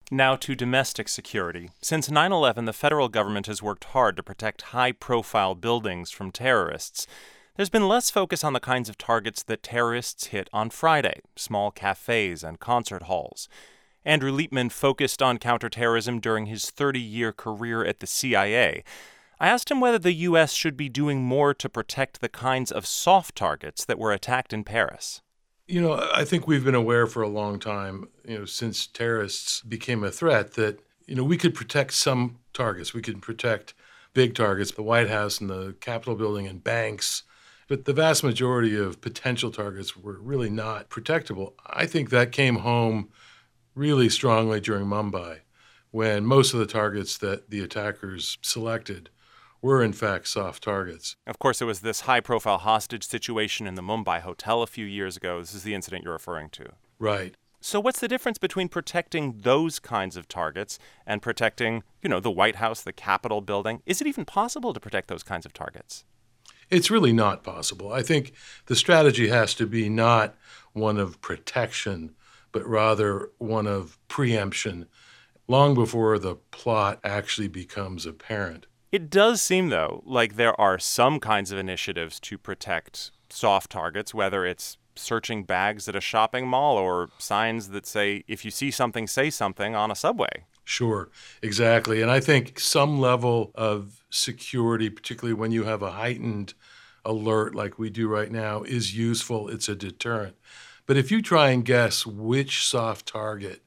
Now to domestic security. Since 9/11, the federal government has worked hard to protect high-profile buildings from terrorists. There's been less focus on the kinds of targets that terrorists hit on Friday, small cafes and concert halls. Andrew Liepman focused on counterterrorism during his 30-year career at the CIA. I asked him whether the U.S. should be doing more to protect the kinds of soft targets that were attacked in Paris. I think we've been aware for a long time, since terrorists became a threat that, we could protect some targets. We could protect big targets, the White House and the Capitol building and banks. But the vast majority of potential targets were really not protectable. I think that came home really strongly during Mumbai, when most of the targets that the attackers selected were in fact soft targets. Of course, it was this high-profile hostage situation in the Mumbai hotel a few years ago. This is the incident you're referring to. Right. So what's the difference between protecting those kinds of targets and protecting, the White House, the Capitol building? Is it even possible to protect those kinds of targets? It's really not possible. I think the strategy has to be not one of protection, but rather one of preemption, long before the plot actually becomes apparent. It does seem, though, like there are some kinds of initiatives to protect soft targets, whether it's searching bags at a shopping mall or signs that say, if you see something, say something on a subway. Sure, exactly. And I think some level of security, particularly when you have a heightened alert like we do right now, is useful. It's a deterrent. But if you try and guess which soft target,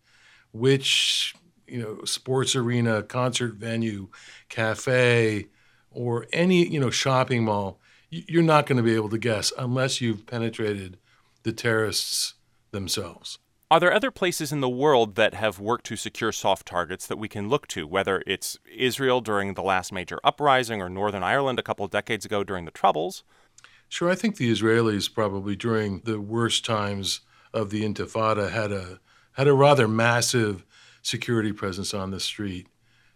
which sports arena, concert venue, cafe, or any, shopping mall, you're not going to be able to guess unless you've penetrated the terrorists themselves. Are there other places in the world that have worked to secure soft targets that we can look to, whether it's Israel during the last major uprising or Northern Ireland a couple of decades ago during the Troubles? Sure, I think the Israelis probably during the worst times of the Intifada had a rather massive security presence on the street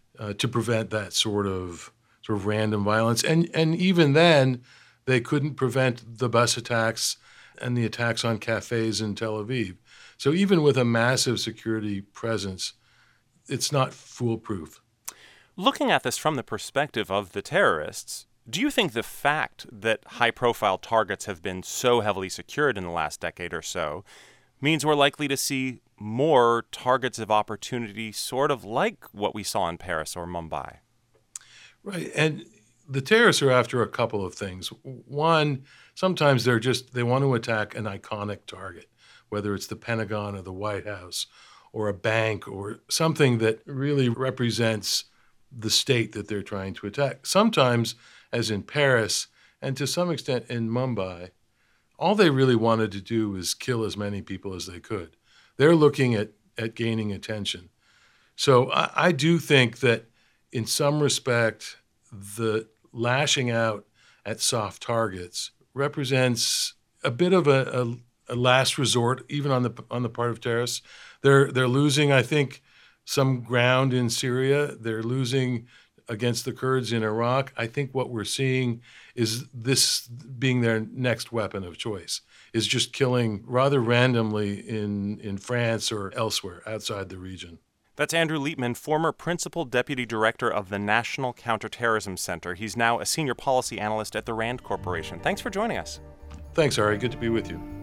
to prevent that sort of random violence. And even then, they couldn't prevent the bus attacks and the attacks on cafes in Tel Aviv. So even with a massive security presence, it's not foolproof. Looking at this from the perspective of the terrorists, do you think the fact that high-profile targets have been so heavily secured in the last decade or so means we're likely to see more targets of opportunity, sort of like what we saw in Paris or Mumbai? Right. And the terrorists are after a couple of things. One, sometimes they want to attack an iconic target, whether it's the Pentagon or the White House or a bank or something that really represents the state that they're trying to attack. Sometimes, as in Paris, and to some extent in Mumbai, all they really wanted to do was kill as many people as they could. They're looking at gaining attention. So I do think that in some respect, the lashing out at soft targets represents a bit of a last resort, even on the part of terrorists. They're losing, I think, some ground in Syria. They're losing against the Kurds in Iraq. I think what we're seeing is this being their next weapon of choice, is just killing rather randomly in France or elsewhere outside the region. That's Andrew Liepman, former Principal Deputy Director of the National Counterterrorism Center. He's now a Senior Policy Analyst at the RAND Corporation. Thanks for joining us. Thanks, Ari. Good to be with you.